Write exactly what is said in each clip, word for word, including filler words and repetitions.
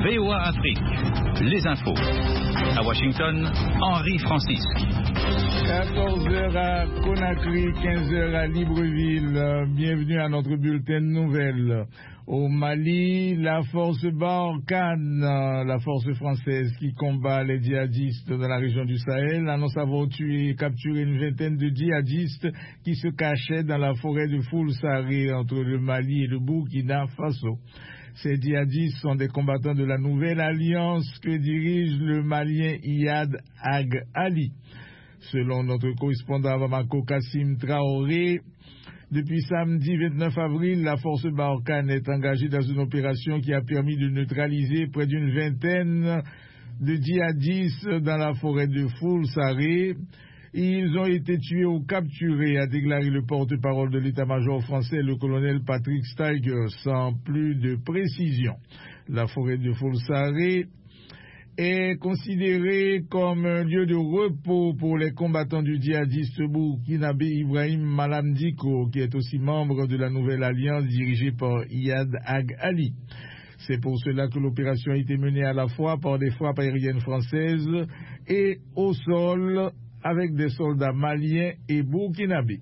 V O A Afrique, les infos. À Washington, Henri Francis. quatorze heures à Conakry, quinze heures à Libreville. Bienvenue à notre bulletin de nouvelles. Au Mali, la force Barkhane, la force française qui combat les djihadistes dans la région du Sahel, annonce avoir tué et capturé une vingtaine de djihadistes qui se cachaient dans la forêt de Foulsari entre le Mali et le Burkina Faso. Ces djihadistes sont des combattants de la nouvelle alliance que dirige le Malien Iyad Ag Ali. Selon notre correspondant à Bamako, Kassim Traoré, depuis samedi vingt-neuf avril, la force Barkhane est engagée dans une opération qui a permis de neutraliser près d'une vingtaine de djihadistes dans la forêt de Foulsari. Ils ont été tués ou capturés, a déclaré le porte-parole de l'état-major français, le colonel Patrick Steiger, sans plus de précision. La forêt de Foulsari est considéré comme un lieu de repos pour les combattants du djihadiste burkinabé Ibrahim Malam Dicko, qui est aussi membre de la nouvelle alliance dirigée par Iyad Ag Ali. C'est pour cela que l'opération a été menée à la fois par des frappes aériennes françaises et au sol avec des soldats maliens et burkinabés.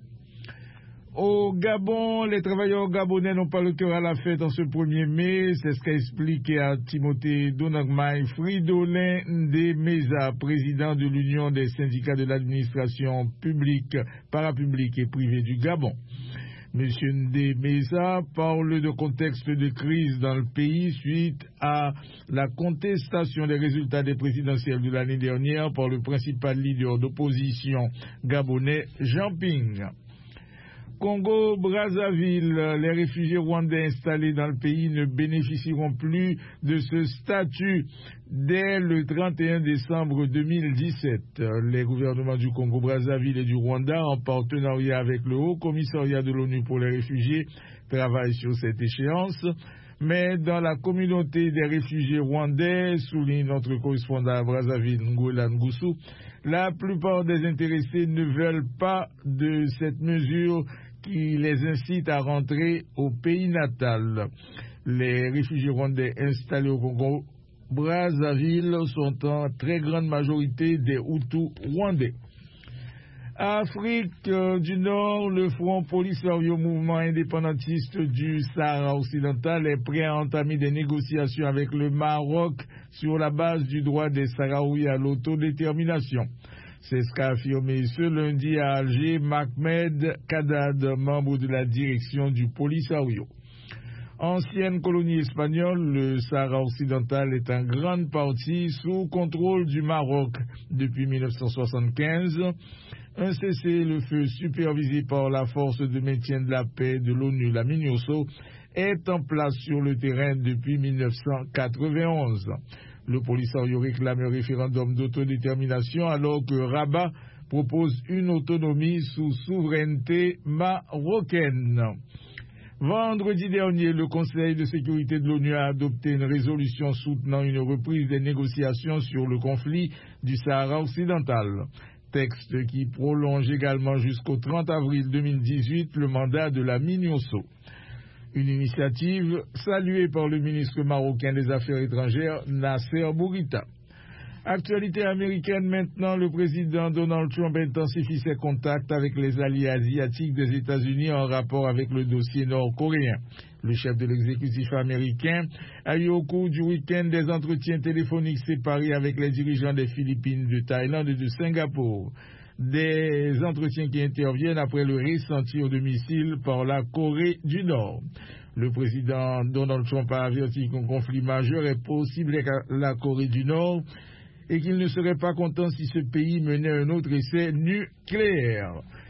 Au Gabon, les travailleurs gabonais n'ont pas le cœur à la fête en ce premier mai, c'est ce qu'a expliqué à Timothée Donagmai Fridolin Ndemeza, président de l'Union des syndicats de l'administration publique, parapublique et privée du Gabon. Monsieur Ndemeza parle de contexte de crise dans le pays suite à la contestation des résultats des présidentielles de l'année dernière par le principal leader d'opposition gabonais, Jean Ping. Congo-Brazzaville, les réfugiés rwandais installés dans le pays ne bénéficieront plus de ce statut dès le trente et un décembre deux mille dix-sept. Les gouvernements du Congo-Brazzaville et du Rwanda, en partenariat avec le Haut Commissariat de l'ONU pour les réfugiés, travaillent sur cette échéance. Mais dans la communauté des réfugiés rwandais, souligne notre correspondant à Brazzaville, Ngola Ngusu, la plupart des intéressés ne veulent pas de cette mesure qui les incite à rentrer au pays natal. Les réfugiés rwandais installés au Congo Brazzaville sont en très grande majorité des Hutus rwandais. Afrique du Nord, le Front Polisario, mouvement indépendantiste du Sahara occidental, est prêt à entamer des négociations avec le Maroc sur la base du droit des Sahraouis à l'autodétermination. C'est ce qu'a affirmé ce lundi à Alger Mahmed Kadad, membre de la direction du Polisario. Ancienne colonie espagnole, le Sahara occidental est en grande partie sous contrôle du Maroc depuis mille neuf cent soixante-quinze. Un cessez-le-feu supervisé par la force de maintien de la paix de l'ONU, la MINUSO, est en place sur le terrain depuis mille neuf cent quatre-vingt-onze. Le Polisario réclame un référendum d'autodétermination alors que Rabat propose une autonomie sous souveraineté marocaine. Vendredi dernier, le Conseil de sécurité de l'ONU a adopté une résolution soutenant une reprise des négociations sur le conflit du Sahara occidental. Texte qui prolonge également jusqu'au trente avril deux mille dix-huit le mandat de la MINUSO. Une initiative saluée par le ministre marocain des Affaires étrangères, Nasser Bourita. Actualité américaine maintenant, le président Donald Trump intensifie ses contacts avec les alliés asiatiques des États-Unis en rapport avec le dossier nord-coréen. Le chef de l'exécutif américain a eu au cours du week-end des entretiens téléphoniques séparés avec les dirigeants des Philippines, de Thaïlande et de Singapour. Des entretiens qui interviennent après le récent tir de missiles par la Corée du Nord. Le président Donald Trump a averti qu'un conflit majeur est possible avec la Corée du Nord et qu'il ne serait pas content si ce pays menait un autre essai nucléaire.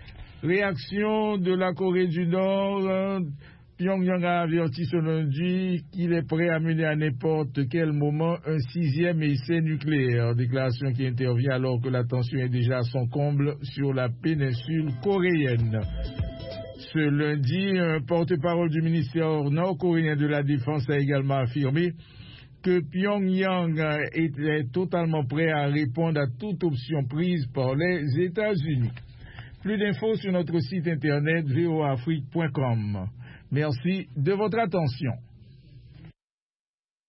Réaction de la Corée du Nord, Pyongyang a averti ce lundi qu'il est prêt à mener à n'importe quel moment un sixième essai nucléaire. Déclaration qui intervient alors que la tension est déjà à son comble sur la péninsule coréenne. Ce lundi, un porte-parole du ministère nord-coréen de la Défense a également affirmé que Pyongyang était totalement prêt à répondre à toute option prise par les États-Unis. Plus d'infos sur notre site internet v o a afrique point com. Merci de votre attention.